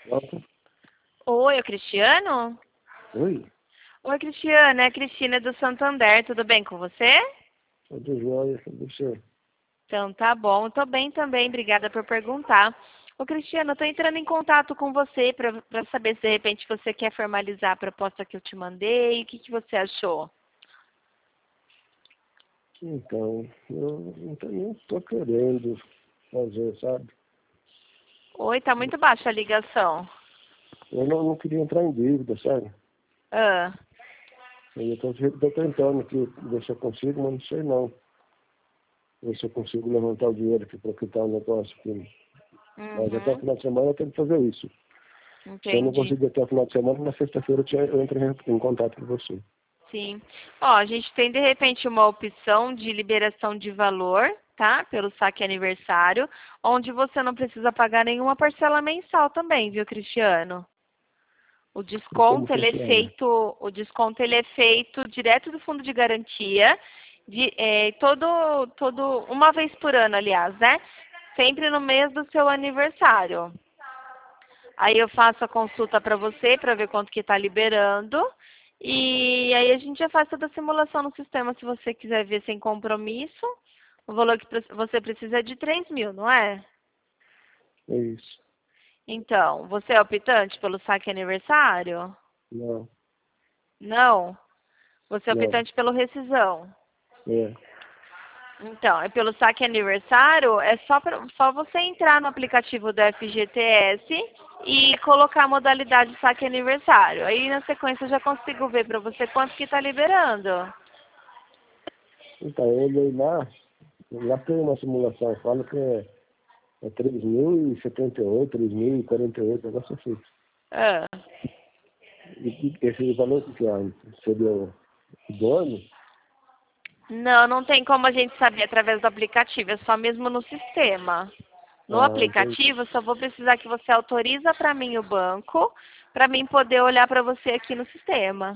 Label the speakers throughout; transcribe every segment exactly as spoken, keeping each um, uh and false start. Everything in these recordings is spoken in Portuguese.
Speaker 1: Pronto.
Speaker 2: Oi, é o Cristiano?
Speaker 1: Oi,
Speaker 2: Oi, Cristiano, é a Cristina do Santander, tudo bem com você?
Speaker 1: tudo jóia, tudo certo.
Speaker 2: Então tá bom, tô bem também, obrigada por perguntar. Ô Cristiano, eu tô entrando em contato com você para saber se de repente você quer formalizar a proposta que eu te mandei, o que, que você achou?
Speaker 1: Então, eu não tô, não tô querendo fazer, sabe?
Speaker 2: Oi, tá muito baixa a ligação.
Speaker 1: Eu não, não queria entrar em dívida, sabe?
Speaker 2: Ah,
Speaker 1: Eu tô, tô tentando aqui, ver se eu consigo, mas não sei não. Ver se eu consigo levantar o dinheiro aqui para quitar o negócio aqui. Mas até o
Speaker 2: uhum,
Speaker 1: final de semana eu tenho que fazer isso. Se eu não
Speaker 2: entendi.
Speaker 1: conseguir até o final de semana, na sexta-feira eu, te- eu entro em, em contato com você.
Speaker 2: Sim. Ó, a gente tem de repente uma opção de liberação de valor, tá? Pelo saque aniversário, onde você não precisa pagar nenhuma parcela mensal também, viu, Cristiano? O
Speaker 1: E como
Speaker 2: desconto ele é
Speaker 1: funciona?
Speaker 2: feito, o desconto ele é feito direto do fundo de garantia, de, é, todo, todo, uma vez por ano, aliás, né? Sempre no mês do seu aniversário. Aí eu faço a consulta para você para ver quanto que está liberando. E aí a gente já faz toda a simulação no sistema se você quiser ver sem compromisso. O valor que pre- você precisa é de três mil, não é?
Speaker 1: É isso.
Speaker 2: Então, você é optante pelo saque aniversário?
Speaker 1: Não,
Speaker 2: Não. Você é
Speaker 1: não.
Speaker 2: optante pelo rescisão.
Speaker 1: É.
Speaker 2: Então, é pelo saque aniversário, é só, pra, só você entrar no aplicativo do F G T S e colocar a modalidade saque aniversário. Aí na sequência eu já consigo ver para você quanto que está liberando.
Speaker 1: Então, eu olhei lá, lá tem uma simulação, fala que é, é três mil e setenta e oito, três mil e quarenta e oito, negócio assim.
Speaker 2: Ah.
Speaker 1: E, e esse valor que é, seria o do ano?
Speaker 2: Não, não tem como a gente saber através do aplicativo, é só mesmo no sistema. No
Speaker 1: Ah, entendi.
Speaker 2: aplicativo, eu só vou precisar que você autoriza para mim o banco, para mim poder olhar para você aqui no sistema.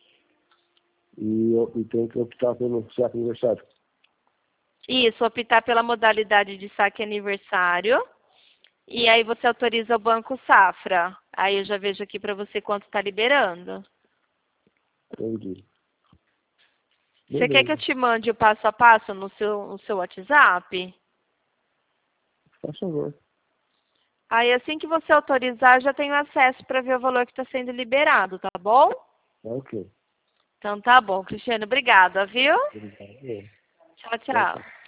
Speaker 1: E, eu, e tenho que optar pelo saco aniversário.
Speaker 2: Isso, optar pela modalidade de saque aniversário. E aí você autoriza o Banco Safra. Aí eu já vejo aqui para você quanto está liberando.
Speaker 1: Entendi.
Speaker 2: Você quer que eu
Speaker 1: Beleza,
Speaker 2: te mande o passo a passo no seu, no seu WhatsApp?
Speaker 1: faz favor.
Speaker 2: Aí assim que você autorizar, eu já tenho acesso para ver o valor que está sendo liberado, tá bom?
Speaker 1: Tá ok.
Speaker 2: Então tá bom, Cristiano, obrigada, viu?
Speaker 1: Obrigado.
Speaker 2: Tchau,
Speaker 1: Tchau, tchau.
Speaker 2: tchau.